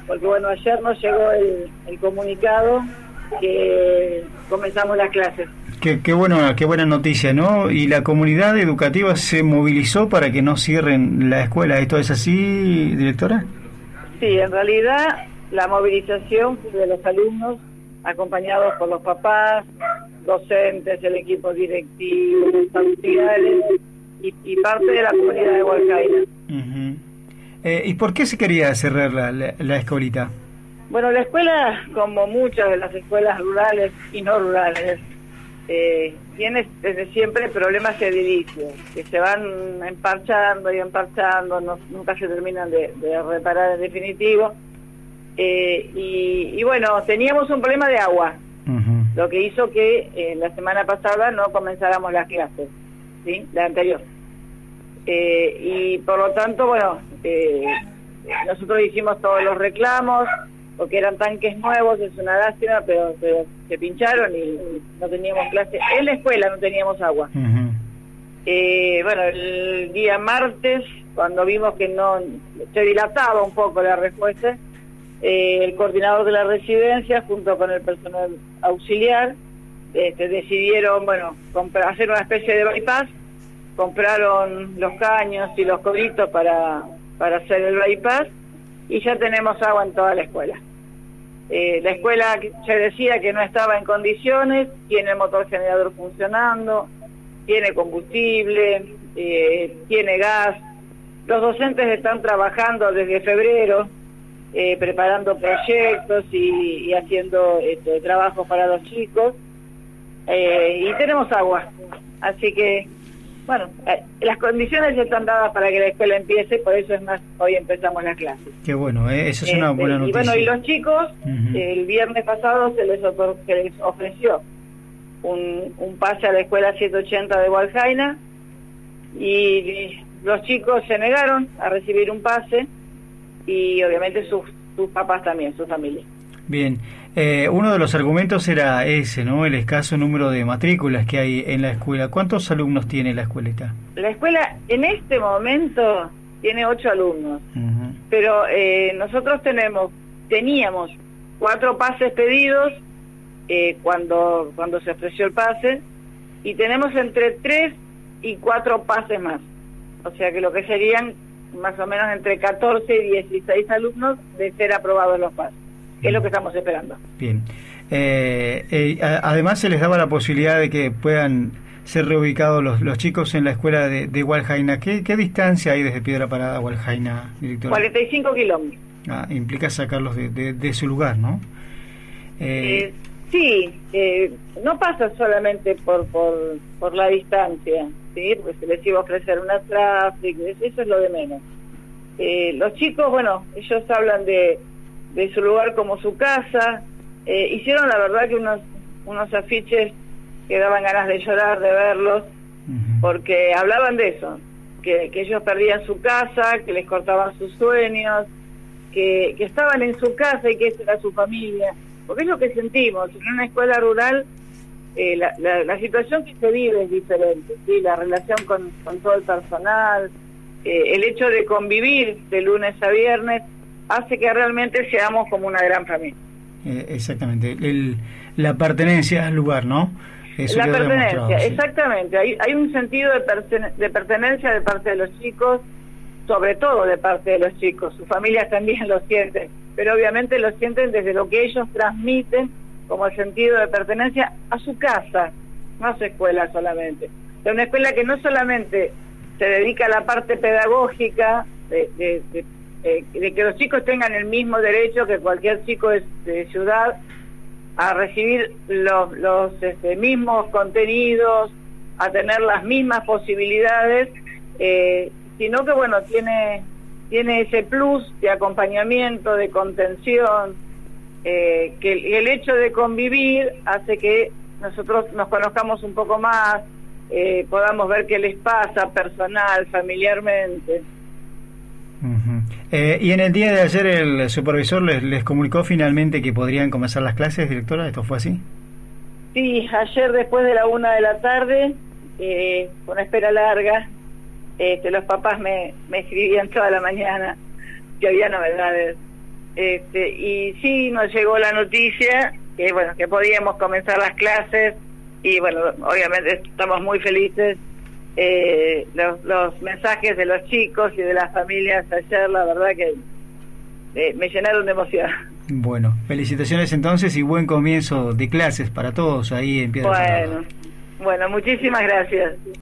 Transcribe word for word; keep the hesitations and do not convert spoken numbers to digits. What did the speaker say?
porque bueno, ayer nos llegó el, el comunicado que comenzamos las clases. Qué, qué, bueno, qué buena noticia, ¿no? Y la comunidad educativa se movilizó para que no cierren la escuela. ¿Esto es así, directora? Sí, en realidad la movilización fue de los alumnos, acompañados por los papás, docentes, el equipo directivo, auxiliares y, y parte de la comunidad de Hualcaina. Uh-huh. eh, ¿Y por qué se quería cerrar la, la, la escuelita? Bueno, la escuela, como muchas de las escuelas rurales y no rurales, eh, tiene desde siempre problemas edilicios, que se van emparchando y emparchando, no, nunca se terminan de, de reparar en definitivo. Eh, y, y bueno, teníamos un problema de agua, uh-huh. lo que hizo que eh, la semana pasada no comenzáramos las clases, ¿sí? La anterior. Eh, y por lo tanto, bueno, eh, nosotros hicimos todos los reclamos, porque eran tanques nuevos, es una lástima, pero, pero se pincharon y no teníamos clase. En la escuela no teníamos agua. Uh-huh. Eh, bueno, el día martes, cuando vimos que no se dilataba un poco la respuesta, eh, el coordinador de la residencia, junto con el personal auxiliar, este, decidieron, bueno, comprar, hacer una especie de bypass, compraron los caños y los cobritos para, para hacer el bypass, y ya tenemos agua en toda la escuela. Eh, la escuela se decía que no estaba en condiciones, tiene el motor generador funcionando, tiene combustible, eh, tiene gas. Los docentes están trabajando desde febrero, eh, preparando proyectos y, y haciendo este, trabajos para los chicos, eh, y tenemos agua. Así que, bueno, eh, las condiciones están dadas para que la escuela empiece, por eso es más, hoy empezamos las clases. Qué bueno, ¿eh? Eso es este, una buena noticia. Y bueno, y los chicos, uh-huh. el viernes pasado se les, se les ofreció un, un pase a la escuela setecientos ochenta de Hualcaina, y los chicos se negaron a recibir un pase, y obviamente sus, sus papás también, su familia. Bien, eh, uno de los argumentos era ese, ¿no? El escaso número de matrículas que hay en la escuela. ¿Cuántos alumnos tiene la escuelita? La escuela en este momento tiene ocho alumnos, uh-huh. pero eh, nosotros tenemos, teníamos cuatro pases pedidos eh, cuando, cuando se ofreció el pase, y tenemos entre tres y cuatro pases más. O sea que lo que serían más o menos entre catorce y dieciséis alumnos de ser aprobados los pases. Es lo que estamos esperando. Bien. Eh, eh, además se les daba la posibilidad de que puedan ser reubicados los, los chicos en la escuela de, de Hualcaina. ¿Qué, ¿Qué distancia hay desde Piedra Parada a Hualcaina, directora? cuarenta y cinco kilómetros. Ah, implica sacarlos de, de, de su lugar, ¿no? Eh, eh, sí, eh, no pasa solamente por, por, por la distancia, ¿sí? Porque se les iba a ofrecer una tráfico, eso es lo de menos. Eh, los chicos, bueno, ellos hablan de de su lugar como su casa, eh, hicieron la verdad que unos unos afiches que daban ganas de llorar de verlos, uh-huh. porque hablaban de eso, que, que ellos perdían su casa, que les cortaban sus sueños, que, que estaban en su casa y que esa era su familia, porque es lo que sentimos. En una escuela rural eh, la, la, la situación que se vive es diferente, ¿sí? La relación con, con todo el personal, eh, el hecho de convivir de lunes a viernes hace que realmente seamos como una gran familia. Eh, exactamente, el, la pertenencia al lugar, ¿no? Eso la pertenencia, sí. Exactamente. Hay, hay un sentido de, perten de pertenencia de parte de los chicos, sobre todo de parte de los chicos. Sus familias también lo sienten, pero obviamente lo sienten desde lo que ellos transmiten como el sentido de pertenencia a su casa, no a su escuela solamente. Es una escuela que no solamente se dedica a la parte pedagógica de, de, de Eh, de que los chicos tengan el mismo derecho que cualquier chico de, de ciudad a recibir los, los este, mismos contenidos, a tener las mismas posibilidades, eh, sino que bueno, tiene tiene ese plus de acompañamiento, de contención, eh, que el, el hecho de convivir hace que nosotros nos conozcamos un poco más, eh, podamos ver qué les pasa personal, familiarmente. Uh-huh. Eh, y en el día de ayer el supervisor les, les comunicó finalmente que podrían comenzar las clases, directora. ¿Esto fue así? Sí, ayer después de la una de la tarde, eh, con espera larga, este, los papás me, me escribían toda la mañana que había novedades, Este, y sí, nos llegó la noticia que bueno, que podíamos comenzar las clases, y bueno, obviamente estamos muy felices. Eh, los, los mensajes de los chicos y de las familias ayer, la verdad que eh, me llenaron de emoción. Bueno, felicitaciones entonces y buen comienzo de clases para todos ahí en Piedra Parada. Bueno, bueno, muchísimas gracias.